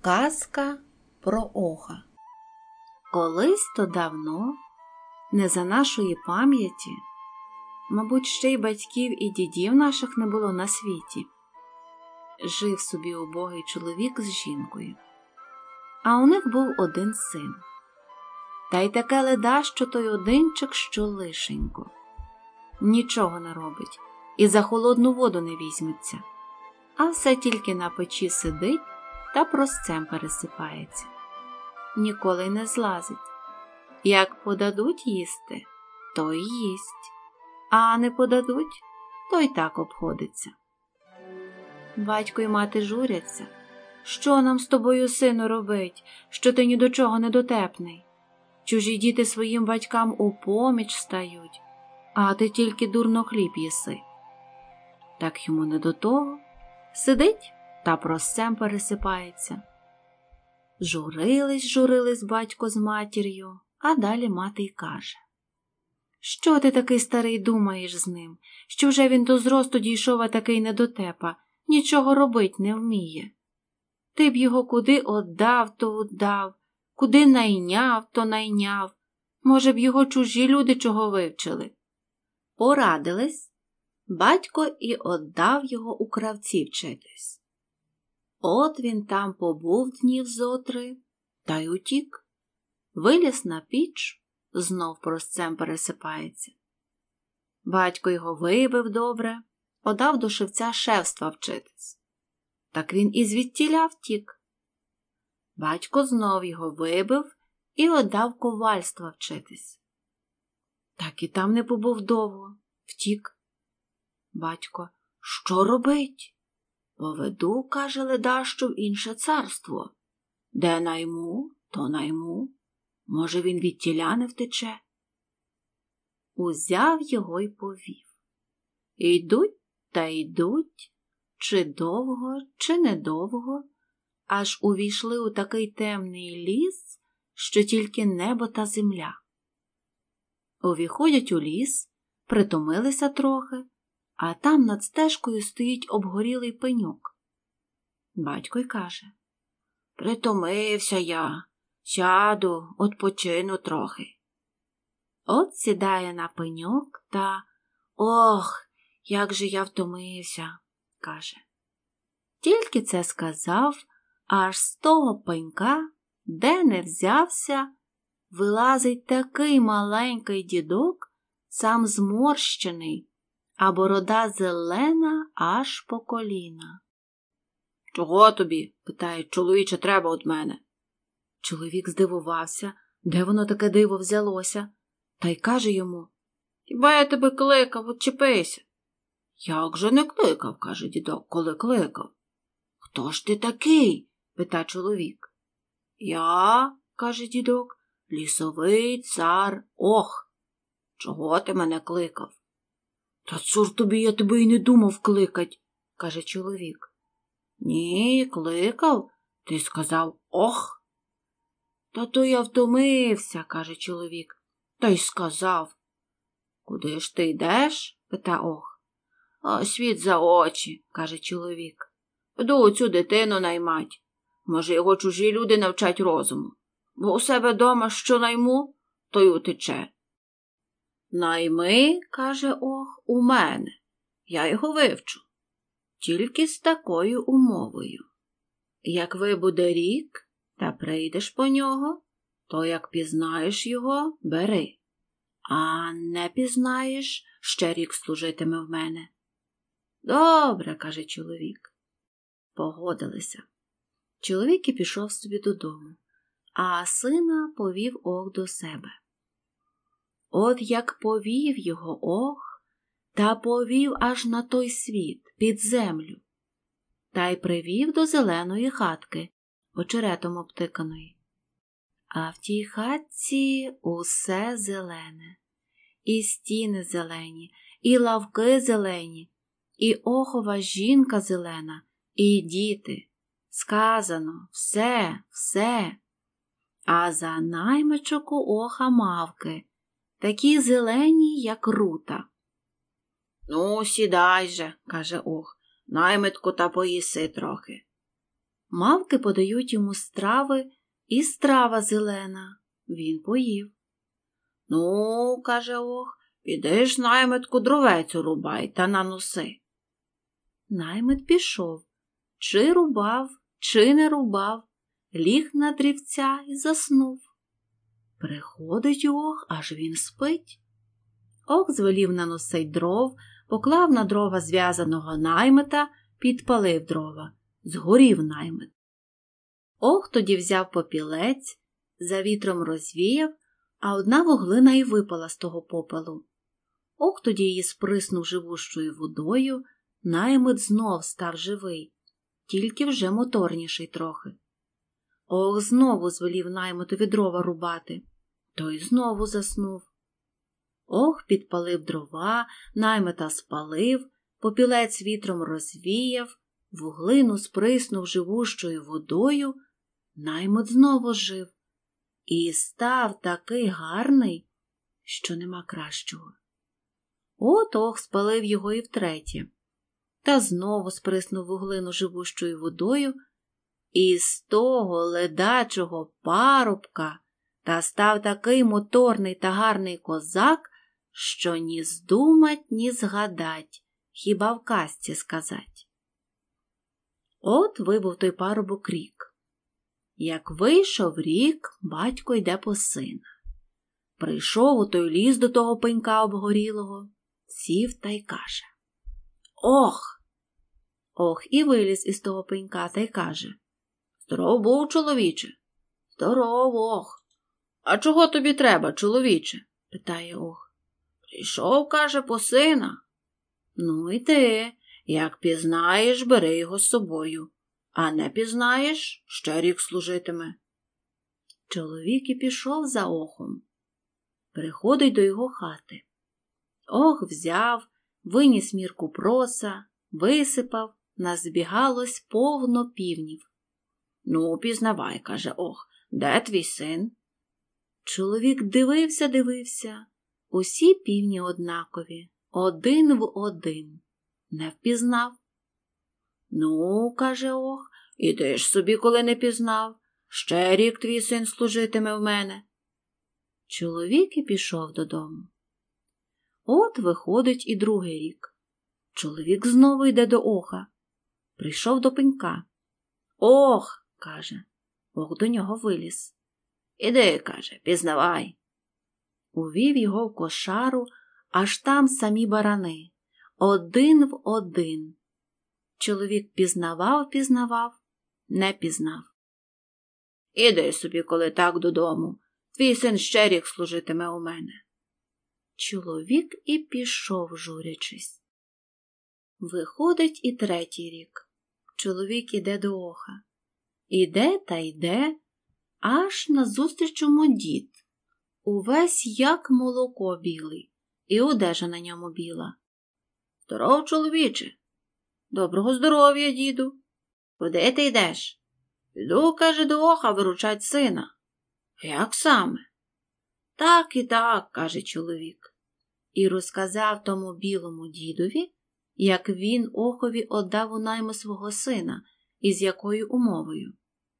Казка про Оха. Колись то давно, не за нашої пам'яті, мабуть, ще й батьків і дідів наших не було на світі, жив собі убогий чоловік з жінкою. А у них був один син. Та й таке леда, що той одинчик, що лишенько. Нічого не робить і за холодну воду не візьметься, а все тільки на печі сидить та просцем пересипається. Ніколи не злазить. Як подадуть їсти, то й їсть, а не подадуть, то й так обходиться. Батько й мати журяться. Що нам з тобою, сину, робить, що ти ні до чого не дотепний? Чужі діти своїм батькам у поміч стають, а ти тільки дурно хліб їси. Так йому не до того. Сидить та просцем пересипається. Журились батько з матір'ю, а далі мати й каже: «Що ти такий старий думаєш з ним, що вже він до зросту дійшов, а такий недотепа, нічого робить не вміє? Ти б його куди оддав, то оддав, куди найняв, то найняв. Може б його чужі люди чого вивчили?» Порадились, батько і оддав його у кравці вчитись. От він там побув днів зо-три, та й утік. Виліз на піч, знов просцем пересипається. Батько його вибив добре, подав до шевця шевства вчитись. Так він і звідтіля втік. Батько знов його вибив і оддав ковальства вчитись. Так і там не побув довго, втік. Батько: «Що робить? Поведу, каже, ледащо в інше царство. Де найму, то найму. Може, він відтіля не втече». Узяв його й повів. Йдуть та йдуть, чи довго, чи недовго, аж увійшли у такий темний ліс, що тільки небо та земля. Увіходять у ліс, притомилися трохи, а там над стежкою стоїть обгорілий пеньок. Батько й каже: «Притомився я, сяду, odpočину трохи». От сідає на пеньок та: «Ох, як же я втомився», каже. Тільки це сказав, аж з того пенька, де не взявся, вилазить такий маленький дідок, сам зморщений, а борода зелена аж по коліна. «Чого тобі?» – питає: «Чоловіче, треба од мене». Чоловік здивувався, де воно таке диво взялося, та й каже йому: «Хіба я тебе кликав, отчепися». «Як же не кликав?» – каже дідок, «коли кликав». «Хто ж ти такий?» – питає чоловік. «Я, – каже дідок, – лісовий цар Ох. Чого ти мене кликав?» «Та цур тобі, я тебе й не думав кликать», – каже чоловік. «Ні, кликав, ти сказав Ох». «Та то я втомився», – каже чоловік, – та й сказав. «Куди ж ти йдеш?» – пита Ох. «А світ за очі», – каже чоловік. «Йду оцю дитину наймать. Може, його чужі люди навчать розуму, бо у себе дома що найму, то й утече». «Найми, – каже Ох, – у мене, я його вивчу. Тільки з такою умовою. Як вибуде рік, та прийдеш по нього, то як пізнаєш його, бери. А не пізнаєш, ще рік служитиме в мене». «Добре, – каже чоловік». Погодилися. Чоловік і пішов собі додому, а сина повів Ох до себе. От як повів його Ох, та повів аж на той світ, під землю, та й привів до зеленої хатки, очеретом обтиканої. А в тій хатці усе зелене, і стіни зелені, і лавки зелені, і Охова жінка зелена, і діти. Сказано все, все. А за наймичок у Оха мавки, такі зелені, як рута. «Ну, сідай же, – каже Ох, – наймитку та поїси трохи». Мавки подають йому страви, і страва зелена. Він поїв. Ну, каже ох, підеш, наймитку, дровець рубай та наноси. Наймит пішов. Чи рубав, чи не рубав, ліг на дрівця і заснув. Приходить ох, аж він спить. Ох звелів наносить дров, поклав на дрова зв'язаного наймита, підпалив дрова. Згорів наймит. Ох тоді взяв попілець, за вітром розвіяв, а одна вуглина й випала з того попелу. Ох тоді її сприснув живущою водою, наймит знов став живий, тільки вже моторніший трохи. Ох знову звелів наймитові дрова рубати, той знову заснув. Ох підпалив дрова, наймита спалив, попілець вітром розвіяв, вуглину сприснув живущою водою, наймит знову жив. І став такий гарний, що нема кращого. От ох спалив його і втретє, та знову сприснув вуглину живущою водою, і з того ледачого парубка та став такий моторний та гарний козак, що ні здумать, ні згадать, хіба в казці сказать. От вибув той парубок рік. Як вийшов рік, батько йде по сина. Прийшов у той ліс до того пенька обгорілого, сів та й каже: «Ох!» Ох і виліз із того пенька та й каже: «Здоров був, чоловіче?» «Здоров, ох!» «А чого тобі треба, чоловіче?» – питає ох. «Прийшов, каже, по сина». «Ну йди, як пізнаєш, бери його з собою. А не пізнаєш, ще рік служитиме». Чоловік і пішов за охом. Приходить до його хати. Ох взяв, виніс мірку проса, висипав, назбігалось повно півнів. «Ну, пізнавай», – каже ох, – «де твій син?» Чоловік дивився, усі півні однакові, один в один. Не впізнав. «Ну, – каже ох, – іди ж собі, коли не пізнав. Ще рік твій син служитиме в мене». Чоловік і пішов додому. От виходить і другий рік. Чоловік знову йде до оха. Прийшов до пенька. «Ох!» – каже. Ох до нього виліз. «Іди, – каже, – пізнавай». Увів його в кошару, аж там самі барани. Один в один. Чоловік пізнавав, не пізнав. «Іди собі, коли так, додому. Твій син ще рік служитиме у мене». Чоловік і пішов, журячись. Виходить і третій рік. Чоловік іде до оха. Іде та йде, аж назустріч йому дід. Увесь як молоко білий, і одежа на ньому біла. «Здоров, чоловіче!» «Доброго здоров'я, діду!» «Куди ти йдеш?» «Піду, – каже, – до оха виручать сина». «Як саме?» Так і так», – каже чоловік. І розказав тому білому дідові, як він охові отдав у найми свого сина, і з якою умовою.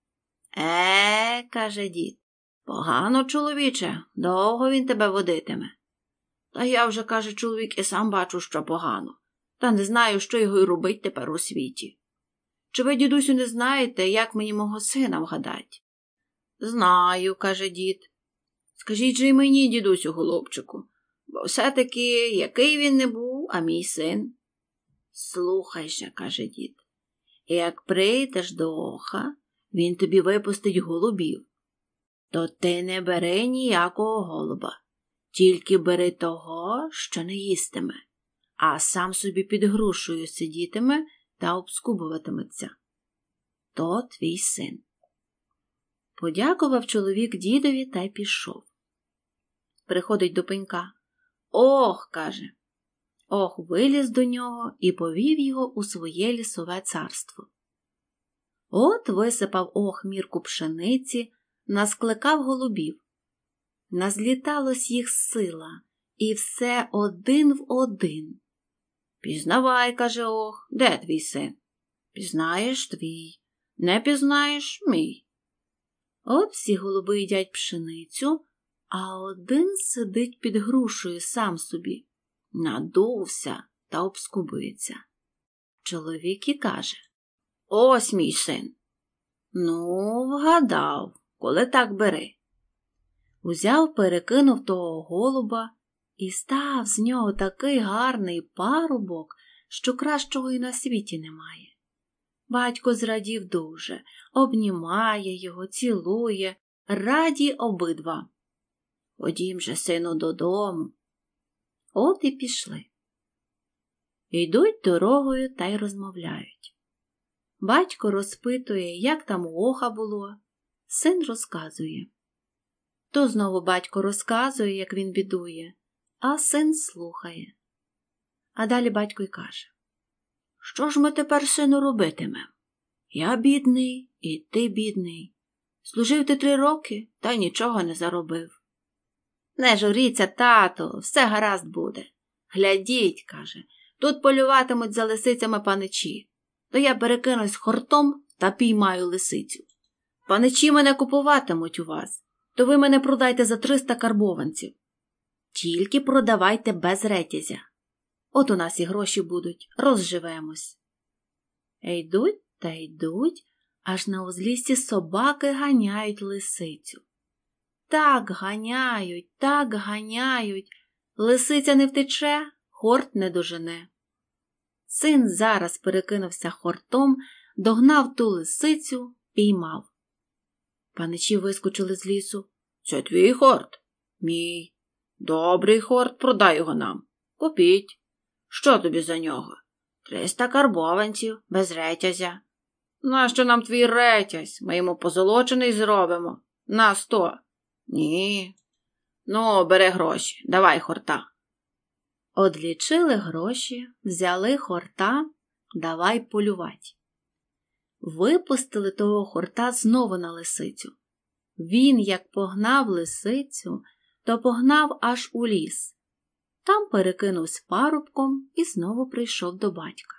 Каже дід, погано, чоловіче, довго він тебе водитиме. Та я вже, каже чоловік, і сам бачу, що погано, та не знаю, що його й робить тепер у світі. Чи ви, дідусю, не знаєте, як мені мого сина вгадать? Знаю, каже дід. Скажіть же й мені, дідусю, голубчику, бо все-таки який він не був, а мій син. Слухай же, каже дід, як прийдеш до оха, він тобі випустить голубів. То ти не бери ніякого голуба, тільки бери того, що не їстиме, а сам собі під грушею сидітиме та обскубуватиметься. То твій син. Подякував чоловік дідові та й пішов. Приходить до пенька. Ох, каже. Ох виліз до нього і повів його у своє лісове царство. От висипав ох мірку пшениці, наскликав голубів. Назліталось їх сила, і все один в один. Пізнавай, каже ох, де твій син? Пізнаєш твій. Не пізнаєш, мій. От всі голуби їдять пшеницю, а один сидить під грушею сам собі, надувся та обскубується. Чоловік і каже: ось мій син. Ну, вгадав, коли так бери. Узяв, перекинув того голуба, і став з нього такий гарний парубок, що кращого і на світі немає. Батько зрадів дуже, обнімає його, цілує, раді обидва. Ходім же, сину, додому. От і пішли. Йдуть дорогою та й розмовляють. Батько розпитує, як там у оха було. Син розказує. То знову батько розказує, як він бідує, а син слухає. А далі батько й каже: що ж ми тепер, сину, робитимем? Я бідний, і ти бідний. Служив ти 3 роки, та й нічого не заробив. Не журіться, тато, все гаразд буде. Глядіть, каже, тут полюватимуть за лисицями паничі. То я перекинусь хортом та піймаю лисицю. Паничі мене купуватимуть у вас, то ви мене продайте за 300 карбованців. Тільки продавайте без ретязя. От у нас і гроші будуть, розживемось. Йдуть та йдуть, аж на узліссі собаки ганяють лисицю. Так ганяють, лисиця не втече, хорт не дожене. Син зараз перекинувся хортом, догнав ту лисицю, піймав. Паничі вискочили з лісу. Це твій хорт? Мій. Добрий хорт, продай його нам. Купіть. Що тобі за нього? 300 карбованців, без ретязя. Нащо нам твій ретязь? Ми йому позолочений зробимо. На 100. Ні. Ну, бери гроші, давай хорта. Одлічили гроші, взяли хорта, давай полювать. Випустили того хорта знову на лисицю. Він, як погнав лисицю, то погнав аж у ліс. Там перекинувся парубком і знову прийшов до батька.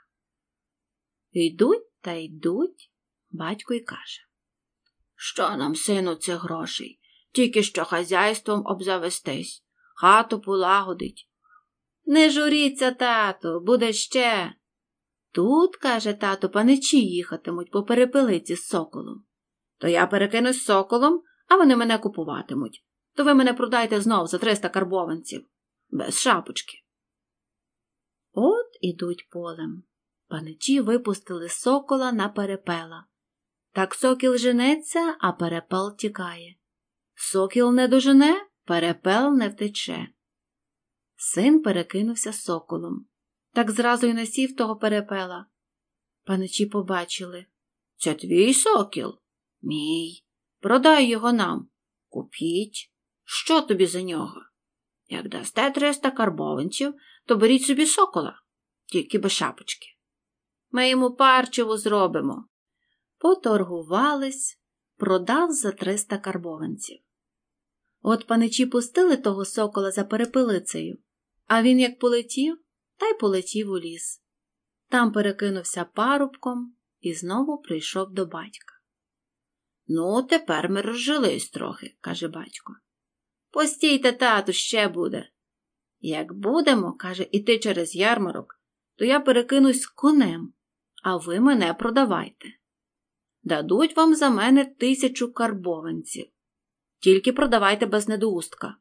Йдуть та йдуть, батько й каже: що нам, сину, цих грошей? Тільки що хазяйством обзавестись, хату полагодить. Не журіться, тату, буде ще. Тут, каже тато, паничі їхатимуть по перепелиці з соколом. То я перекинусь з соколом, а вони мене купуватимуть. То ви мене продайте знов за 300 карбованців. Без шапочки. От ідуть полем. Паничі випустили сокола на перепела. Так сокіл женеться, а перепел тікає. Сокіл не дожене, перепел не втече. Син перекинувся соколом. Так зразу й насів того перепела. Паничі побачили. Це твій сокіл? Мій. Продай його нам. Купіть. Що тобі за нього? Як дасте 300 карбованців, то беріть собі сокола, тільки без шапочки. Ми йому парчеву зробимо. Поторгувались, продав за 300 карбованців. От паничі пустили того сокола за перепелицею, а він як полетів, та й полетів у ліс. Там перекинувся парубком і знову прийшов до батька. Ну, тепер ми розжились трохи, каже батько. Постійте, тату, ще буде. Як будемо, каже, іти через ярмарок, то я перекинусь конем, а ви мене продавайте. Дадуть вам за мене 1000 карбованців. Тільки продавайте без недоустка.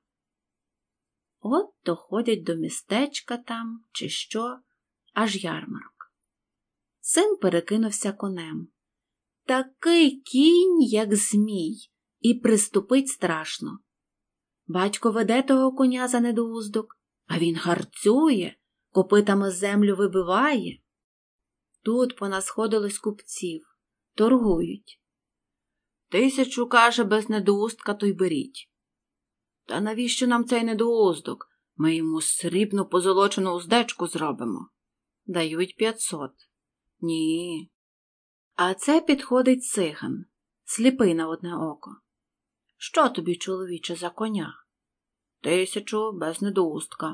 От доходять до містечка там, чи що, аж ярмарок. Син перекинувся конем. Такий кінь, як змій, і приступить страшно. Батько веде того коня за недоуздок, а він гарцює, копитами землю вибиває. Тут понасходилось купців, торгують. 1000, каже, без недоустка, то й беріть. Та навіщо нам цей недоуздок? Ми йому срібну позолочену уздечку зробимо. Дають 500. Ні. А це підходить циган, сліпий на одне око. Що тобі, чоловіче, за коня? 1000 без недоустка.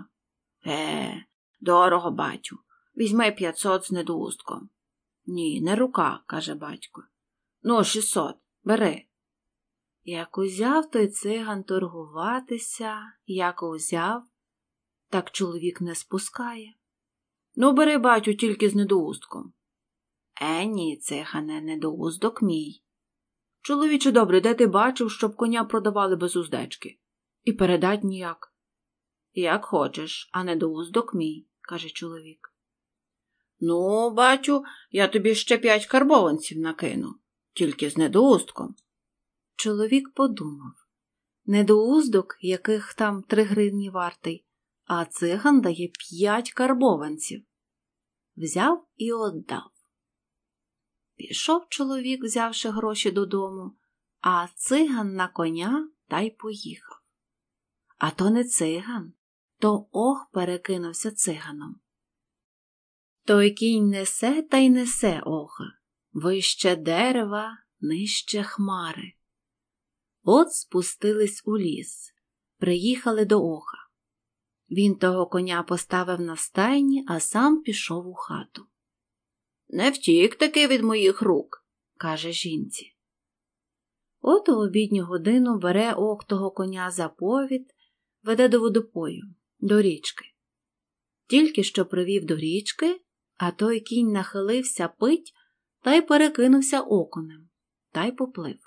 Дорого, батю. Візьми 500 з недоустком. Ні, не рука, каже батько. Ну, 600, бери. Як узяв той циган торгуватися, як узяв, так чоловік не спускає. Ну, бери, батю, тільки з недоустком. Ні, цигане, недоуздок мій. Чоловіче добре, де ти бачив, щоб коня продавали без уздечки? І передать ніяк. Як хочеш, а недоуздок мій, каже чоловік. Ну, батю, я тобі ще 5 карбованців накину, тільки з недоустком. Чоловік подумав. Недоуздок, яких там 3 гривні вартий, а циган дає 5 карбованців. Взяв і віддав. Пішов чоловік, взявши гроші додому, а циган на коня та й поїхав. А то не циган, то ох перекинувся циганом. Той кінь несе та й несе оха, вище дерева, нижче хмари. От спустились у ліс, приїхали до оха. Він того коня поставив на стайні, а сам пішов у хату. Не втік таки від моїх рук, каже жінці. От у обідню годину бере ох того коня за повід, веде до водопою, до річки. Тільки що привів до річки, а той кінь нахилився пить та й перекинувся окунем, та й поплив.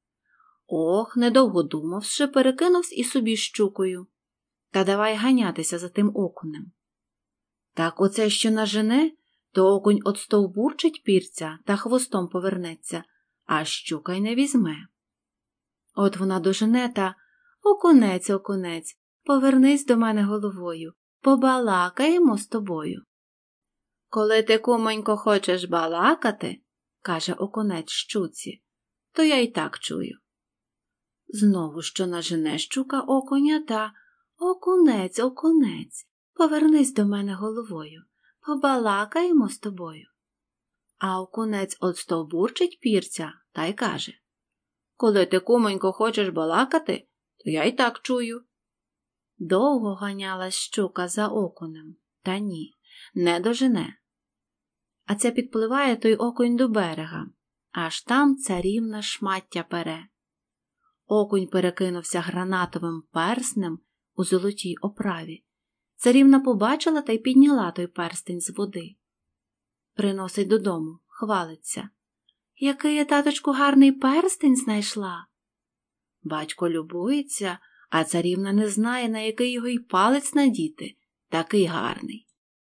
Ох, недовго думавши, перекинувся і собі щукою. Та давай ганятися за тим окунем. Так оце що нажене, то окунь отстовбурчить пірця та хвостом повернеться, а щука й не візьме. От вона дожене та окунець, окунець, повернись до мене головою, побалакаємо з тобою. Коли ти, кумонько, хочеш балакати, каже окунець щуці, то я й так чую. Знову що нажене щука окуня та окунець, окунець, повернись до мене головою, побалакаємо з тобою. А окунець отстовбурчить пірця та й каже: коли ти, кумонько, хочеш балакати, то я й так чую. Довго ганялась щука за окунем, та ні, не дожене. А це підпливає той окунь до берега, аж там царівна шмаття пере. Окунь перекинувся гранатовим перснем у золотій оправі. Царівна побачила та й підняла той перстень з води. Приносить додому, хвалиться. Який я, таточку, гарний перстень знайшла. Батько любується, а царівна не знає, на який його й палець надіти, такий гарний.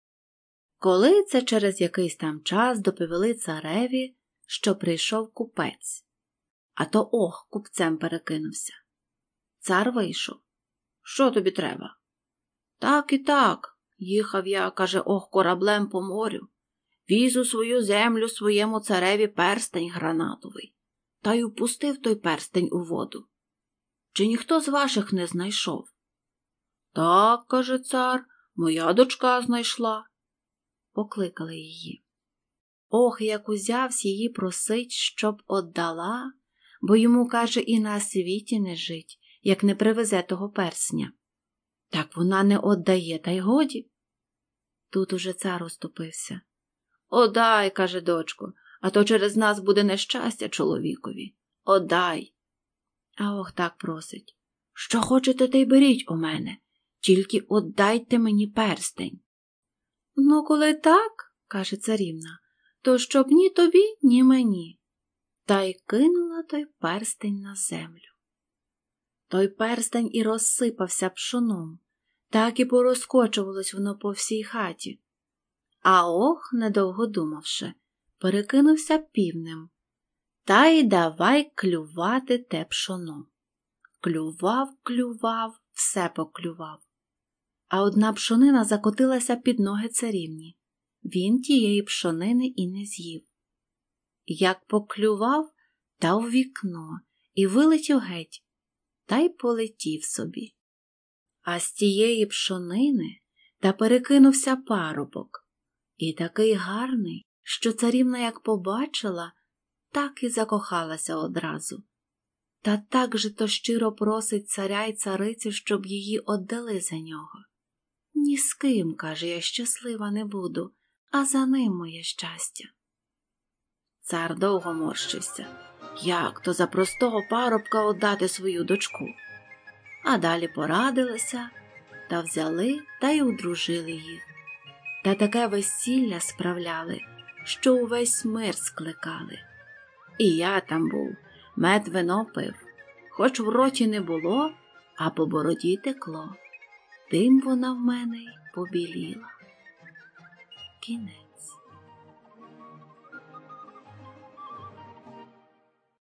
Коли це через якийсь там час доповіли цареві, що прийшов купець. А то ох, купцем перекинувся. Цар вийшов. Що тобі треба? Так і так. Їхав я, каже, ох, кораблем по морю. Віз у свою землю своєму цареві перстень гранатовий. Та й упустив той перстень у воду. Чи ніхто з ваших не знайшов? Так, каже цар, моя дочка знайшла. Покликали її. Ох, як узявсь її просить, щоб оддала, бо йому, каже, і на світі не жить, як не привезе того персня. Так вона не оддає, та й годі. Тут уже цар уступився. Одай, каже дочко, а то через нас буде нещастя чоловікові. Одай. А ох так просить. Що хочете, те й беріть у мене, тільки оддайте мені перстень. Ну, коли так, каже царівна, то щоб ні тобі, ні мені. Та й кинула той перстень на землю. Той перстень і розсипався пшоном, так і порозкочувалось воно по всій хаті. А ох, недовго думавши, перекинувся півнем, та й давай клювати те пшоно. Клював, клював, все поклював. А одна пшонина закотилася під ноги царівні. Він тієї пшонини і не з'їв. Як поклював, та в вікно, і вилетів геть, та й полетів собі. А з тієї пшонини та перекинувся парубок. І такий гарний, що царівна як побачила, так і закохалася одразу. Та так же то щиро просить царя й царицю, щоб її оддали за нього. Ні з ким, каже, я щаслива не буду, а за ним моє щастя. Цар довго морщився. як то за простого парубка отдати свою дочку. А далі порадилися та взяли та й одружили їх. Та таке весілля справляли, що увесь мир скликали. І я там був, мед вино пив, хоч в роті не було, а по бороді текло. Тим вона в мене й побіліла. Кінець.